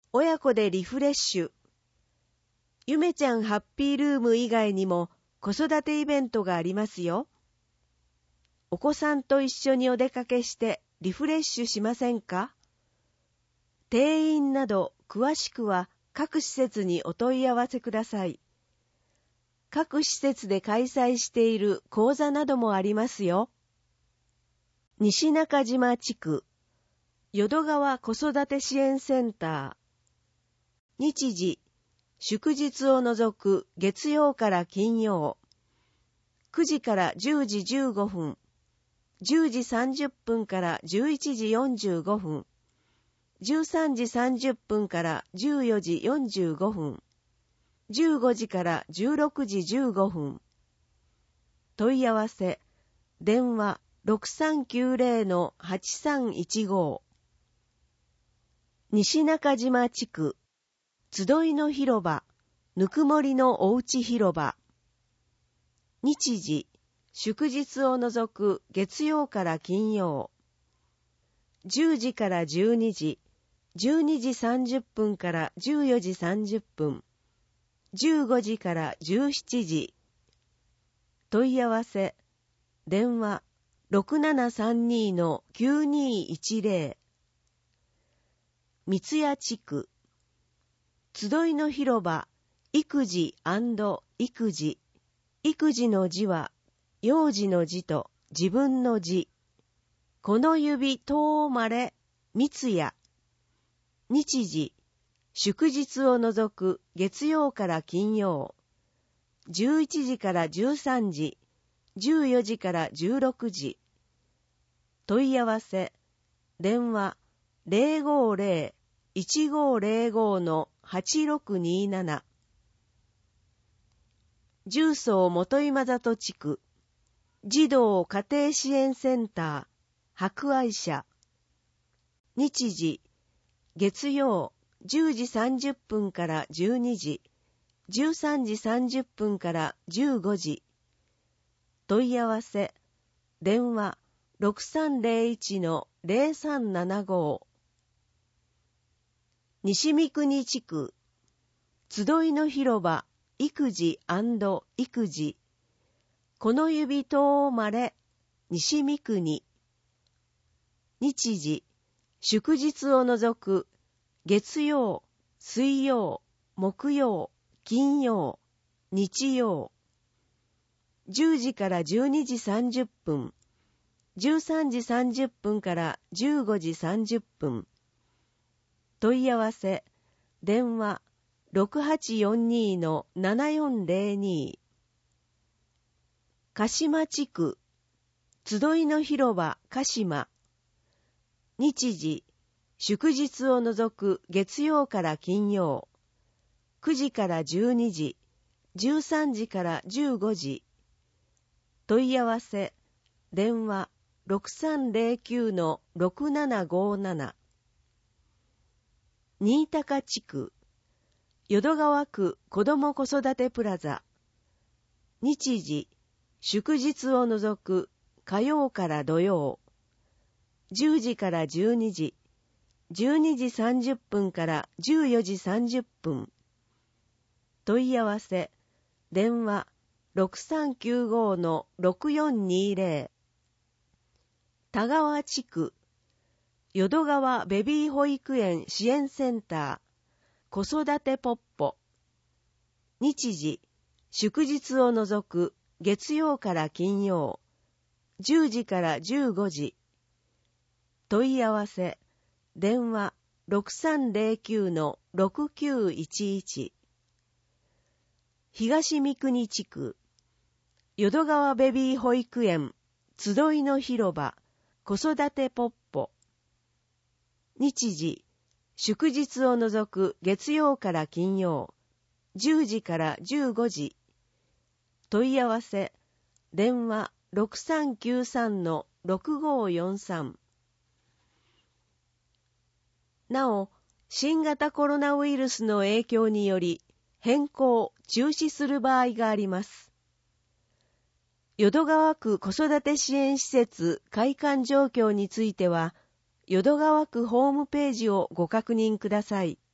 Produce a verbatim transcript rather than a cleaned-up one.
親子でリフレッシュ。ゆめちゃんハッピールーム以外にも子育てイベントがありますよ。お子さんと一緒にお出かけしてリフレッシュしませんか？定員など詳しくは各施設にお問い合わせください。各施設で開催している講座などもありますよ。西中島地区淀川子育て支援センター。日時、祝日を除く月曜から金曜。くじからじゅうじじゅうごふん。じゅうじさんじゅっぷんからじゅういちじよんじゅうごふん。じゅうさんじさんじゅっぷんからじゅうよじよんじゅうごふん。じゅうごじからじゅうろくじじゅうごふん。問い合わせ、電話 ろくさんきゅうぜろ はちさんいちご。西中島地区、集いの広場、ぬくもりのおうち広場。日時、祝日を除く月曜から金曜。じゅうじからじゅうにじ、じゅうにじさんじゅっぷんからじゅうよじさんじゅっぷん。じゅうごじからじゅうしちじ。問い合わせ、電話 ろくななさんに きゅうにいちぜろ。三ツ谷地区、集いの広場、育児&育児。育児の字は、幼児の字と自分の字。この指とまれ、三ツ谷。日時、祝日を除く月曜から金曜。じゅういちじからじゅうさんじ、じゅうよじからじゅうろくじ。問い合わせ、電話 ゼロごゼロ いちごゼロご はちろくになな。重曹元今里地区、児童家庭支援センター、博愛社。日時、月曜、じゅうじさんじゅっぷんからじゅうにじ、じゅうさんじさんじゅっぷんからじゅうごじ。問い合わせ、電話 ろくさんぜろいち ゼロさんななご。西三国地区、集いの広場、育児&育児。この指とまれ、西三国。日時、祝日を除く月曜、水曜、木曜、金曜、日曜。じゅうじからじゅうにじさんじゅっぷん。じゅうさんじさんじゅっぷんからじゅうごじさんじゅっぷん。問い合わせ、電話 ろくはちよんに ななよんゼロに。鹿島地区、集いの広場鹿島。日時、祝日を除く月曜から金曜。くじからじゅうにじ、じゅうさんじからじゅうごじ。問い合わせ、電話 ろくさんぜろきゅう ろくななごなな。新高地区、淀川区子ども子育てプラザ。日時、祝日を除く火曜から土曜。じゅうじからじゅうにじ、じゅうにじさんじゅっぷんからじゅうよじさんじゅっぷん。問い合わせ、電話 ろくさんきゅうご ろくよんにぜろ。田川地区、淀川ベビー保育園支援センター、子育てポッポ。日時、祝日を除く月曜から金曜。じゅうじからじゅうごじ。問い合わせ、電話 ろくさんぜろきゅう ろくきゅういちいち。東三国地区、淀川ベビー保育園集いの広場子育てポッポ。日時、祝日を除く月曜から金曜。じゅうじからじゅうごじ。問い合わせ、電話 ろくさんきゅうさん ろくごよんさん。なお、新型コロナウイルスの影響により変更・中止する場合があります。淀川区子育て支援施設開館状況については、淀川区ホームページをご確認ください。